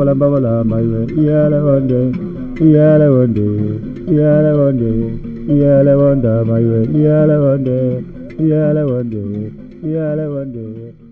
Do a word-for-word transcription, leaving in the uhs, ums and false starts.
babala babala maiwe yale wonde yale wonde yale wonde yale wonda maiwe yale wonde yale wonde yale wonde